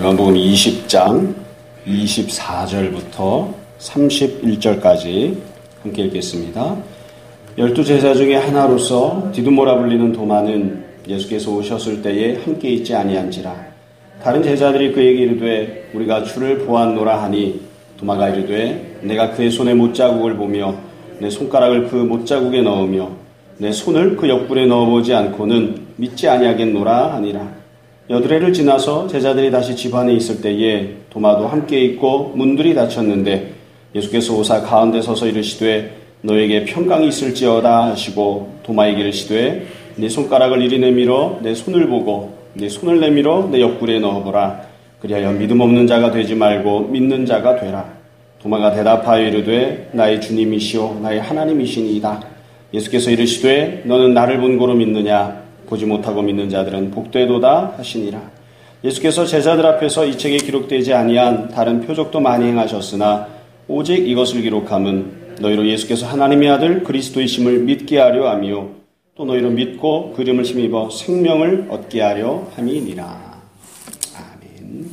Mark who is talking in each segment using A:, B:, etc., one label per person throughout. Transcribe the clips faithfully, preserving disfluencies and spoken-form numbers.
A: 요한복음 이십 장 이십사 절부터 삼십일 절까지 함께 읽겠습니다. 열두 제자 중에 하나로서 디두모라 불리는 도마는 예수께서 오셨을 때에 함께 있지 아니한지라. 다른 제자들이 그에게 이르되 우리가 주를 보았노라 하니 도마가 이르되 내가 그의 손에 못자국을 보며 내 손가락을 그 못자국에 넣으며 내 손을 그 옆구리에 넣어보지 않고는 믿지 아니하겠노라 하니라. 여드레를 지나서 제자들이 다시 집 안에 있을 때에 도마도 함께 있고 문들이 닫혔는데 예수께서 오사 가운데 서서 이르시되 너에게 평강이 있을지어다 하시고 도마에게 이르시되 네 손가락을 이리 내밀어 내 손을 보고 네 손을 내밀어 내 옆구리에 넣어보라. 그리하여 믿음 없는 자가 되지 말고 믿는 자가 되라. 도마가 대답하여 이르되 나의 주님이시오 나의 하나님이시니이다. 예수께서 이르시되 너는 나를 본 고로 믿느냐. 보지 못하고 믿는 자들은 복되도다 하시니라. 예수께서 제자들 앞에서 이 책에 기록되지 아니한 다른 표적도 많이 행하셨으나 오직 이것을 기록함은 너희로 예수께서 하나님의 아들 그리스도이심을 믿게 하려 함이요 또 너희로 믿고 그 이름을 힘입어 생명을 얻게 하려 함이니라. 아멘.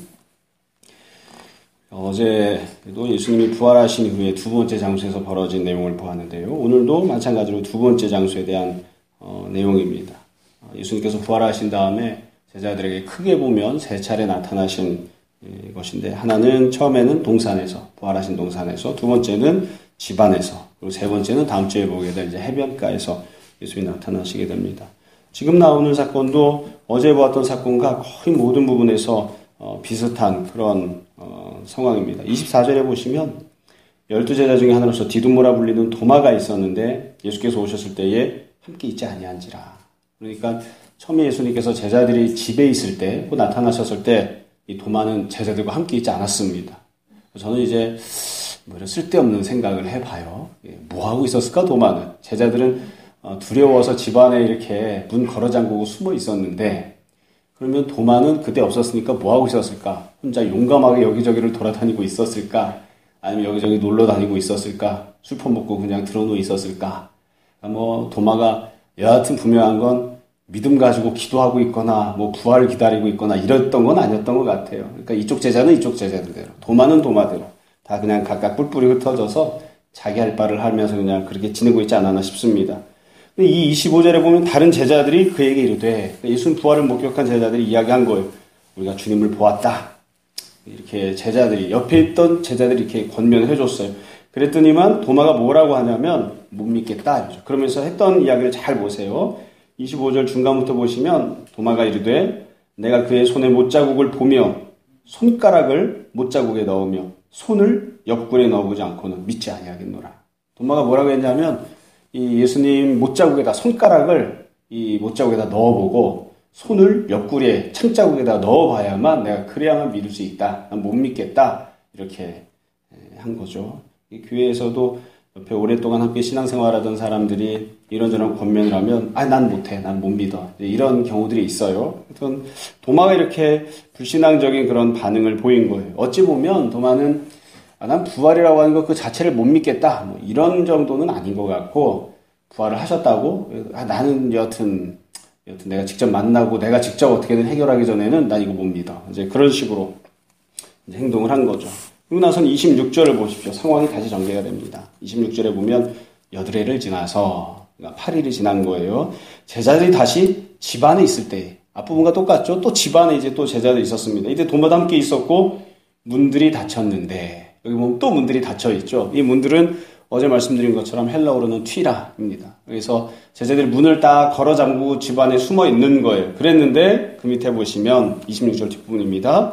A: 어제도 예수님이 부활하신 이후에 두 번째 장소에서 벌어진 내용을 보았는데요. 오늘도 마찬가지로 두 번째 장소에 대한 어, 내용입니다. 예수님께서 부활하신 다음에 제자들에게 크게 보면 세 차례 나타나신 것인데, 하나는 처음에는 동산에서, 부활하신 동산에서, 두 번째는 집안에서, 그리고 세 번째는 다음 주에 보게 될 이제 해변가에서 예수님이 나타나시게 됩니다. 지금 나오는 사건도 어제 보았던 사건과 거의 모든 부분에서 어, 비슷한 그런 어, 상황입니다. 이십사 절에 보시면 열두 제자 중에 하나로서 디두모라 불리는 도마가 있었는데 예수께서 오셨을 때에 함께 있지 아니한지라. 그러니까 처음에 예수님께서 제자들이 집에 있을 때, 또 나타나셨을 때 이 도마는 제자들과 함께 있지 않았습니다. 저는 이제 뭐 이런 쓸데없는 생각을 해봐요. 뭐 하고 있었을까 도마는? 제자들은 두려워서 집안에 이렇게 문 걸어 잠그고 숨어 있었는데, 그러면 도마는 그때 없었으니까 뭐 하고 있었을까? 혼자 용감하게 여기저기를 돌아다니고 있었을까? 아니면 여기저기 놀러 다니고 있었을까? 술 퍼먹고 그냥 들어누워 있었을까? 뭐 도마가 여하튼 분명한 건 믿음 가지고 기도하고 있거나 뭐 부활을 기다리고 있거나 이랬던 건 아니었던 것 같아요. 그러니까 이쪽 제자는 이쪽 제자들대로, 도마는 도마대로 다 그냥 각각 뿔뿔이 흩어져서 자기 할 바를 하면서 그냥 그렇게 지내고 있지 않았나 싶습니다. 이 이십오 절에 보면 다른 제자들이 그에게 이르되, 예수님 부활을 목격한 제자들이 이야기한 거예요. 우리가 주님을 보았다. 이렇게 제자들이, 옆에 있던 제자들이 이렇게 권면을 해줬어요. 그랬더니만 도마가 뭐라고 하냐면 못 믿겠다. 그러면서 했던 이야기를 잘 보세요. 이십오 절 중간부터 보시면 도마가 이르되 내가 그의 손에 못자국을 보며 손가락을 못자국에 넣으며 손을 옆구리에 넣어보지 않고는 믿지 아니하겠노라. 도마가 뭐라고 했냐면 이 예수님 못자국에다 손가락을 이 못자국에다 넣어보고 손을 옆구리에 창자국에다 넣어봐야만 내가 그래야만 믿을 수 있다. 난 못 믿겠다. 이렇게 한 거죠. 이 교회에서도 옆에 오랫동안 함께 신앙생활하던 사람들이 이런저런 권면을 하면 아, 난 못해, 난 못 믿어, 이런 경우들이 있어요. 하여튼 도마가 이렇게 불신앙적인 그런 반응을 보인 거예요. 어찌 보면 도마는 아, 난 부활이라고 하는 것 그 자체를 못 믿겠다, 뭐 이런 정도는 아닌 것 같고, 부활을 하셨다고 아, 나는 여하튼 여하튼 내가 직접 만나고 내가 직접 어떻게든 해결하기 전에는 난 이거 못 믿어, 이제 그런 식으로 이제 행동을 한 거죠. 그리고 나서는 이십육 절을 보십시오. 상황이 다시 전개가 됩니다. 이십육 절에 보면 여드레를 지나서, 그러니까 팔 일이 지난 거예요. 제자들이 다시 집 안에 있을 때, 앞부분과 똑같죠? 또 집 안에 이제 또 제자들이 있었습니다. 이때 도마도 함께 있었고 문들이 닫혔는데, 여기 보면 또 문들이 닫혀 있죠. 이 문들은 어제 말씀드린 것처럼 헬라어로는 튀라입니다. 그래서 제자들이 문을 딱 걸어 잠그고 집 안에 숨어 있는 거예요. 그랬는데 그 밑에 보시면 이십육 절 뒷부분입니다.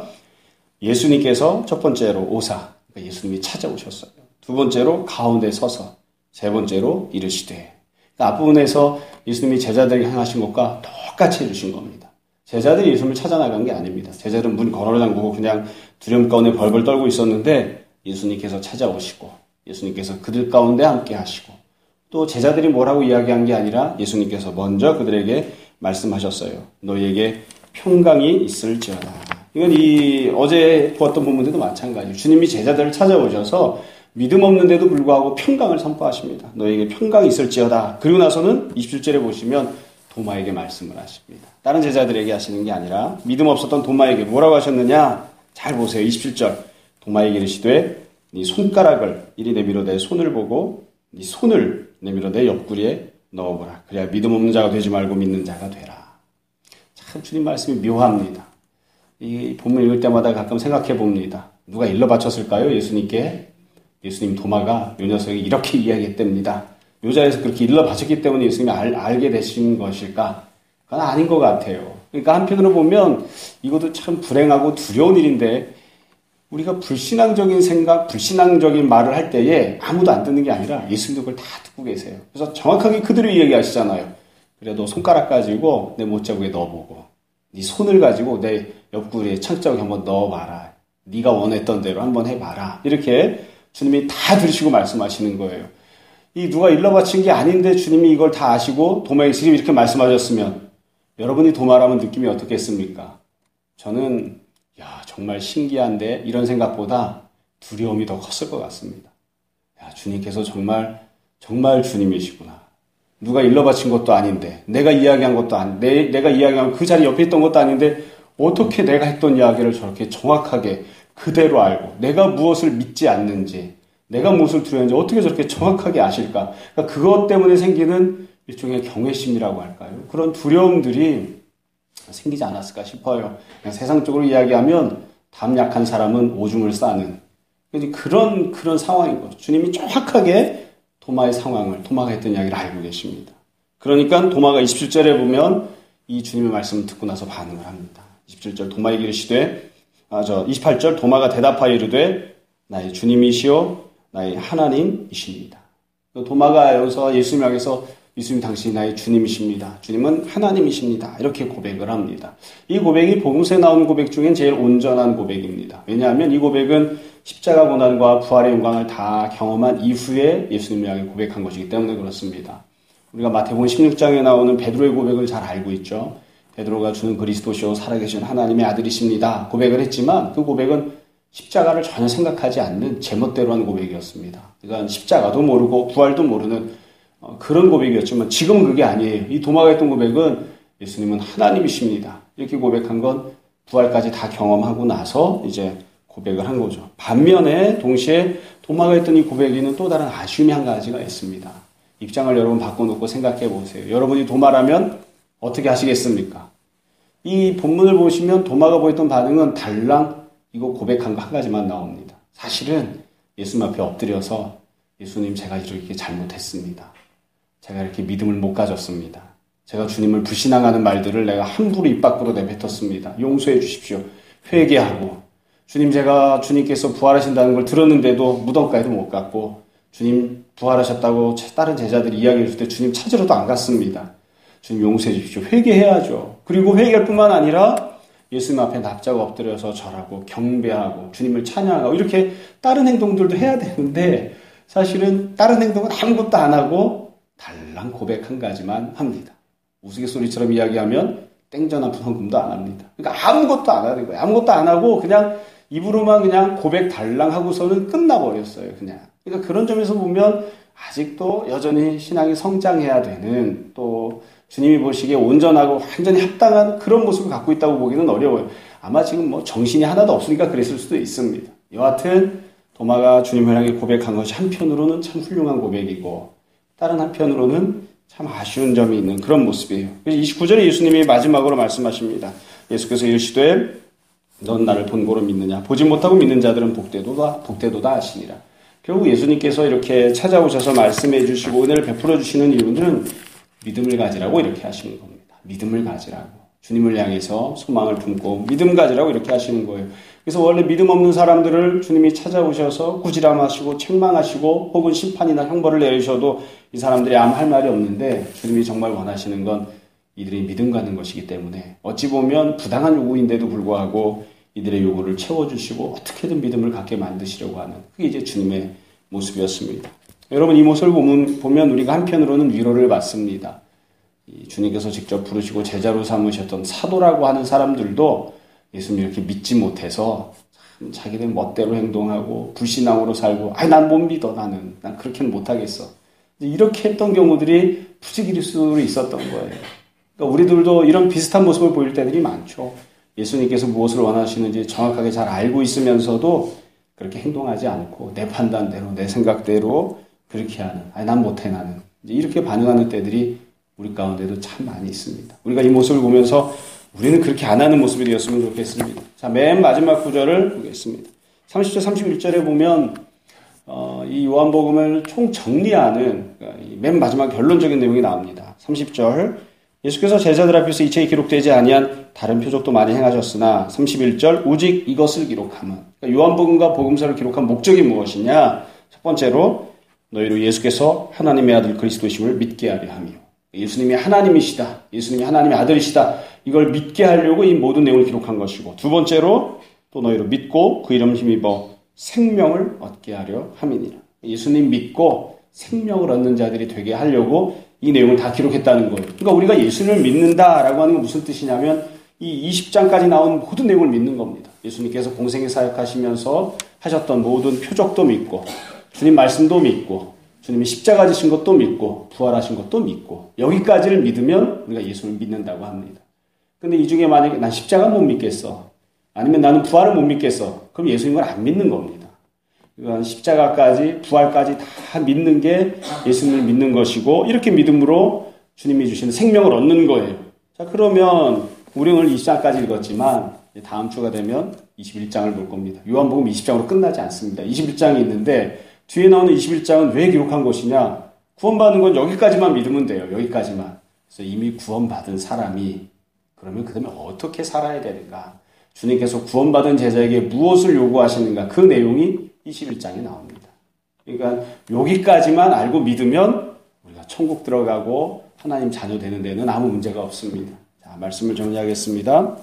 A: 예수님께서 첫 번째로 오사, 그러니까 예수님이 찾아오셨어요. 두 번째로 가운데 서서, 세 번째로 이르시되. 그러니까 앞부분에서 예수님이 제자들에게 행하신 것과 똑같이 해주신 겁니다. 제자들이 예수님을 찾아나간 게 아닙니다. 제자들은 문 걸어 잠그고 그냥 두려움 가운데 벌벌 떨고 있었는데 예수님께서 찾아오시고, 예수님께서 그들 가운데 함께 하시고, 또 제자들이 뭐라고 이야기한 게 아니라 예수님께서 먼저 그들에게 말씀하셨어요. 너희에게 평강이 있을지어다. 이건 이 어제 보았던 본문들도 마찬가지예요. 주님이 제자들을 찾아오셔서 믿음 없는데도 불구하고 평강을 선포하십니다. 너에게 평강이 있을지어다. 그리고 나서는 이십칠 절에 보시면 도마에게 말씀을 하십니다. 다른 제자들에게 하시는 게 아니라 믿음 없었던 도마에게 뭐라고 하셨느냐? 잘 보세요. 이십칠 절. 도마에게 이르시되 네 손가락을 이리 내밀어 내 손을 보고 네 손을 내밀어 내 옆구리에 넣어보라. 그래야 믿음 없는 자가 되지 말고 믿는 자가 되라. 참 주님 말씀이 묘합니다. 이 본문 읽을 때마다 가끔 생각해 봅니다. 누가 일러 바쳤을까요? 예수님께. 예수님 도마가 요 녀석이 이렇게 이야기했답니다. 요 자리에서 그렇게 일러 바쳤기 때문에 예수님이 알, 알게 되신 것일까? 그건 아닌 것 같아요. 그러니까 한편으로 보면 이것도 참 불행하고 두려운 일인데 우리가 불신앙적인 생각, 불신앙적인 말을 할 때에 아무도 안 듣는 게 아니라 예수님도 그걸 다 듣고 계세요. 그래서 정확하게 그대로 이야기하시잖아요. 그래도 손가락 가지고 내 못자국에 넣어보고 네 손을 가지고 내 옆구리에 창자국에 한번 넣어봐라. 네가 원했던 대로 한번 해봐라. 이렇게 주님이 다 들으시고 말씀하시는 거예요. 이 누가 일러 바친 게 아닌데 주님이 이걸 다 아시고 도마에게 지금 이렇게 말씀하셨으면 여러분이 도마라면 느낌이 어떻겠습니까? 저는 야 정말 신기한데 이런 생각보다 두려움이 더 컸을 것 같습니다. 야 주님께서 정말 정말 주님이시구나. 누가 일러 바친 것도 아닌데 내가 이야기한 것도 아닌 내, 내가 이야기한 그 자리 옆에 있던 것도 아닌데 어떻게 내가 했던 이야기를 저렇게 정확하게 그대로 알고 내가 무엇을 믿지 않는지 내가 무엇을 두려워하는지 어떻게 저렇게 정확하게 아실까? 그러니까 그것 때문에 생기는 일종의 경외심이라고 할까요? 그런 두려움들이 생기지 않았을까 싶어요. 그냥 세상적으로 이야기하면 담 약한 사람은 오줌을 싸는 그런 그런 상황인 거죠. 주님이 정확하게 도마의 상황을 도마가 했던 이야기를 알고 계십니다. 그러니까 도마가 이십칠 절에 보면 이 주님의 말씀을 듣고 나서 반응을 합니다. 이십칠 절 도마에게 이르시되 아, 저 이십팔 절 도마가 대답하여 이르되 나의 주님이시오 나의 하나님이십니다. 도마가 여기서 예수님 향해서 예수님 당신이 나의 주님이십니다. 주님은 하나님이십니다. 이렇게 고백을 합니다. 이 고백이 복음서에 나오는 고백 중엔 제일 온전한 고백입니다. 왜냐하면 이 고백은 십자가 고난과 부활의 영광을 다 경험한 이후에 예수님을 향해 고백한 것이기 때문에 그렇습니다. 우리가 마태복음 십육 장에 나오는 베드로의 고백을 잘 알고 있죠. 베드로가 주는 그리스도시오 살아계신 하나님의 아들이십니다. 고백을 했지만 그 고백은 십자가를 전혀 생각하지 않는 제멋대로 한 고백이었습니다. 그러니까 십자가도 모르고 부활도 모르는 그런 고백이었지만 지금은 그게 아니에요. 이 도마가 했던 고백은 예수님은 하나님이십니다. 이렇게 고백한 건 부활까지 다 경험하고 나서 이제 고백을 한 거죠. 반면에 동시에 도마가 했던 이 고백에는 또 다른 아쉬움이 한 가지가 있습니다. 입장을 여러분 바꿔놓고 생각해 보세요. 여러분이 도마라면 어떻게 하시겠습니까? 이 본문을 보시면 도마가 보였던 반응은 달랑 이거 고백한 거 한 가지만 나옵니다. 사실은 예수님 앞에 엎드려서 예수님 제가 이렇게 잘못했습니다. 제가 이렇게 믿음을 못 가졌습니다. 제가 주님을 불신앙하는 말들을 내가 함부로 입 밖으로 내뱉었습니다. 용서해 주십시오. 회개하고 주님 제가 주님께서 부활하신다는 걸 들었는데도 무덤가에도 못 갔고 주님 부활하셨다고 다른 제자들이 이야기해 줄 때 주님 찾으러도 안 갔습니다. 주님 용서해 주십시오. 회개해야죠. 그리고 회개할 뿐만 아니라 예수님 앞에 납작 엎드려서 절하고 경배하고 주님을 찬양하고 이렇게 다른 행동들도 해야 되는데 사실은 다른 행동은 아무것도 안 하고 달랑 고백 한 가지만 합니다. 우스갯소리처럼 이야기하면 땡전 한 푼 헌금도 안 합니다. 그러니까 아무것도 안 하는 거예요. 아무것도 안 하고 그냥 입으로만 그냥 고백 달랑 하고서는 끝나버렸어요. 그냥. 그러니까 그런 점에서 보면 아직도 여전히 신앙이 성장해야 되는 또 주님이 보시기에 온전하고 완전히 합당한 그런 모습을 갖고 있다고 보기는 어려워요. 아마 지금 뭐 정신이 하나도 없으니까 그랬을 수도 있습니다. 여하튼 도마가 주님을 향해 고백한 것이 한편으로는 참 훌륭한 고백이고 다른 한편으로는 참 아쉬운 점이 있는 그런 모습이에요. 그래서 이십구 절에 예수님이 마지막으로 말씀하십니다. 예수께서 이르시되 넌 나를 본고로 믿느냐 보지 못하고 믿는 자들은 복되도다 복되도다 하시니라. 결국 예수님께서 이렇게 찾아오셔서 말씀해 주시고 은혜를 베풀어 주시는 이유는 믿음을 가지라고 이렇게 하시는 겁니다. 믿음을 가지라고. 주님을 향해서 소망을 품고 믿음 가지라고 이렇게 하시는 거예요. 그래서 원래 믿음 없는 사람들을 주님이 찾아오셔서 꾸지람하시고 책망하시고 혹은 심판이나 형벌을 내리셔도 이 사람들이 아무 할 말이 없는데 주님이 정말 원하시는 건 이들이 믿음 갖는 것이기 때문에 어찌 보면 부당한 요구인데도 불구하고 이들의 요구를 채워주시고 어떻게든 믿음을 갖게 만드시려고 하는 그게 이제 주님의 모습이었습니다. 여러분 이 모습을 보면, 보면 우리가 한편으로는 위로를 받습니다. 이 주님께서 직접 부르시고 제자로 삼으셨던 사도라고 하는 사람들도 예수님 이렇게 믿지 못해서 참 자기들 멋대로 행동하고 불신앙으로 살고 아이 난 못 믿어 나는 난 그렇게는 못하겠어. 이렇게 했던 경우들이 부지기수로 있었던 거예요. 그러니까 우리들도 이런 비슷한 모습을 보일 때들이 많죠. 예수님께서 무엇을 원하시는지 정확하게 잘 알고 있으면서도 그렇게 행동하지 않고 내 판단대로 내 생각대로 그렇게 하는, 아니 난 못해 나는 이렇게 반응하는 때들이 우리 가운데도 참 많이 있습니다. 우리가 이 모습을 보면서 우리는 그렇게 안 하는 모습이 되었으면 좋겠습니다. 자, 맨 마지막 구절을 보겠습니다. 삼십 절 삼십일 절에 보면 어, 이 요한복음을 총 정리하는 그러니까 맨 마지막 결론적인 내용이 나옵니다. 삼십 절 예수께서 제자들 앞에서 이체에 기록되지 아니한 다른 표적도 많이 행하셨으나 삼십일 절 오직 이것을 기록함은, 그러니까 요한복음과 복음서를 기록한 목적이 무엇이냐? 첫 번째로 너희로 예수께서 하나님의 아들 그리스도심을 믿게 하려 하며, 예수님이 하나님이시다, 예수님이 하나님의 아들이시다, 이걸 믿게 하려고 이 모든 내용을 기록한 것이고, 두 번째로 또 너희로 믿고 그 이름 힘입어 생명을 얻게 하려 함이니라. 예수님 믿고 생명을 얻는 자들이 되게 하려고 이 내용을 다 기록했다는 거예요. 그러니까 우리가 예수님을 믿는다라고 하는 건 무슨 뜻이냐면 이 이십 장까지 나온 모든 내용을 믿는 겁니다. 예수님께서 공생애 사역하시면서 하셨던 모든 표적도 믿고, 주님 말씀도 믿고, 주님이 십자가 지신 것도 믿고, 부활하신 것도 믿고, 여기까지를 믿으면 우리가 예수를 믿는다고 합니다. 근데 이 중에 만약에 난 십자가 못 믿겠어, 아니면 나는 부활을 못 믿겠어, 그럼 예수님을 안 믿는 겁니다. 이건 십자가까지 부활까지 다 믿는 게 예수님을 믿는 것이고, 이렇게 믿음으로 주님이 주시는 생명을 얻는 거예요. 자, 그러면 우리는 오늘 이십 장까지 읽었지만 다음 주가 되면 이십일 장을 볼 겁니다. 요한복음 이십 장으로 끝나지 않습니다. 이십일 장이 있는데 뒤에 나오는 이십일 장은 왜 기록한 것이냐? 구원받는 건 여기까지만 믿으면 돼요. 여기까지만. 그래서 이미 구원받은 사람이 그러면 그 다음에 어떻게 살아야 되는가? 주님께서 구원받은 제자에게 무엇을 요구하시는가? 그 내용이 이십일 장에 나옵니다. 그러니까 여기까지만 알고 믿으면 우리가 천국 들어가고 하나님 자녀 되는 데는 아무 문제가 없습니다. 자, 말씀을 정리하겠습니다.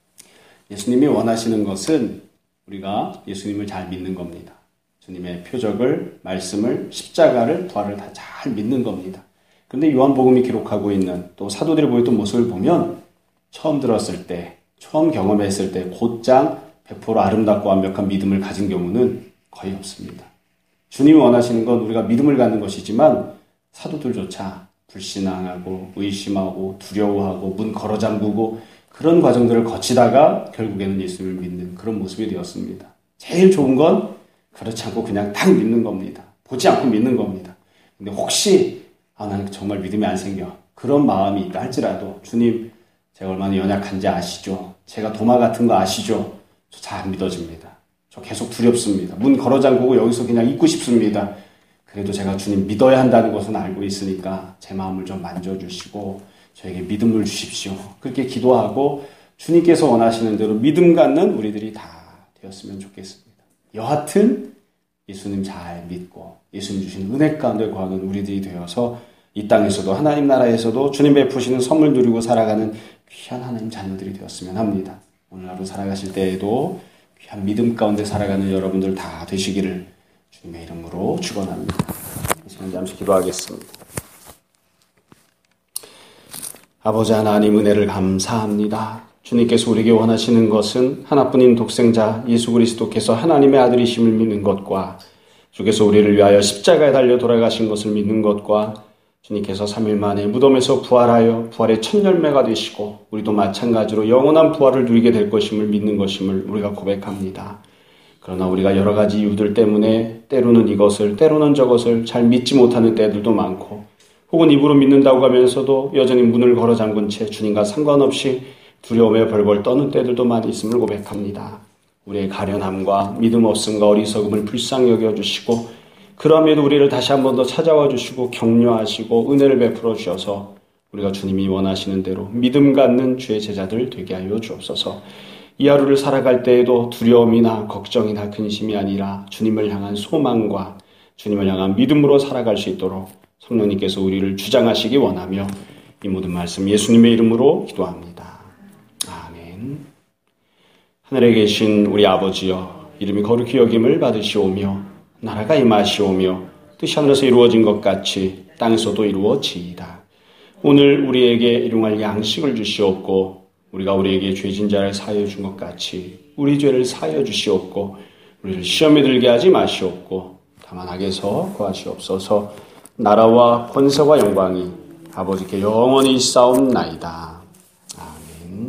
A: 예수님이 원하시는 것은 우리가 예수님을 잘 믿는 겁니다. 주님의 표적을, 말씀을, 십자가를, 부활을 다 잘 믿는 겁니다. 그런데 요한복음이 기록하고 있는 또 사도들이 보였던 모습을 보면 처음 들었을 때, 처음 경험했을 때 곧장 백 퍼센트 아름답고 완벽한 믿음을 가진 경우는 거의 없습니다. 주님이 원하시는 건 우리가 믿음을 갖는 것이지만 사도들조차 불신앙하고 의심하고 두려워하고 문 걸어 잠그고 그런 과정들을 거치다가 결국에는 예수님을 믿는 그런 모습이 되었습니다. 제일 좋은 건 그렇지 않고 그냥 딱 믿는 겁니다. 보지 않고 믿는 겁니다. 근데 혹시 아, 나는 정말 믿음이 안 생겨, 그런 마음이 있다 할지라도 주님, 제가 얼마나 연약한지 아시죠? 제가 도마 같은 거 아시죠? 저 잘 안 믿어집니다. 저 계속 두렵습니다. 문 걸어 잠그고 여기서 그냥 있고 싶습니다. 그래도 제가 주님 믿어야 한다는 것은 알고 있으니까 제 마음을 좀 만져주시고 저에게 믿음을 주십시오. 그렇게 기도하고 주님께서 원하시는 대로 믿음 갖는 우리들이 다 되었으면 좋겠습니다. 여하튼 예수님 잘 믿고 예수님 주신 은혜 가운데 거하는 우리들이 되어서 이 땅에서도 하나님 나라에서도 주님 베푸시는 선물 누리고 살아가는 귀한 하나님 자녀들이 되었으면 합니다. 오늘 하루 살아가실 때에도 귀한 믿음 가운데 살아가는 여러분들 다 되시기를 주님의 이름으로 축원합니다. 이 시간 잠시 기도하겠습니다. 아버지 하나님, 은혜를 감사합니다. 주님께서 우리에게 원하시는 것은 하나뿐인 독생자 예수 그리스도께서 하나님의 아들이심을 믿는 것과 주께서 우리를 위하여 십자가에 달려 돌아가신 것을 믿는 것과 주님께서 삼 일 만에 무덤에서 부활하여 부활의 첫 열매가 되시고 우리도 마찬가지로 영원한 부활을 누리게 될 것임을 믿는 것임을 우리가 고백합니다. 그러나 우리가 여러 가지 이유들 때문에 때로는 이것을 때로는 저것을 잘 믿지 못하는 때들도 많고, 혹은 입으로 믿는다고 하면서도 여전히 문을 걸어 잠근 채 주님과 상관없이 두려움에 벌벌 떠는 때들도 많이 있음을 고백합니다. 우리의 가련함과 믿음 없음과 어리석음을 불쌍히 여겨주시고, 그럼에도 우리를 다시 한 번 더 찾아와 주시고 격려하시고 은혜를 베풀어 주셔서 우리가 주님이 원하시는 대로 믿음 갖는 주의 제자들 되게 하여 주옵소서. 이 하루를 살아갈 때에도 두려움이나 걱정이나 근심이 아니라 주님을 향한 소망과 주님을 향한 믿음으로 살아갈 수 있도록 성령님께서 우리를 주장하시기 원하며 이 모든 말씀 예수님의 이름으로 기도합니다. 아멘. 하늘에 계신 우리 아버지여, 이름이 거룩히 여김을 받으시오며 나라가 임하시오며 뜻이 하늘에서 이루어진 것 같이 땅에서도 이루어지이다. 오늘 우리에게 일용할 양식을 주시옵고 우리가 우리에게 죄진 자를 사하여 준 것 같이 우리 죄를 사하여 주시옵고 우리를 시험에 들게 하지 마시옵고 다만 악에서 구하시옵소서. 나라와 권세와 영광이 아버지께 영원히 있사옵나이다.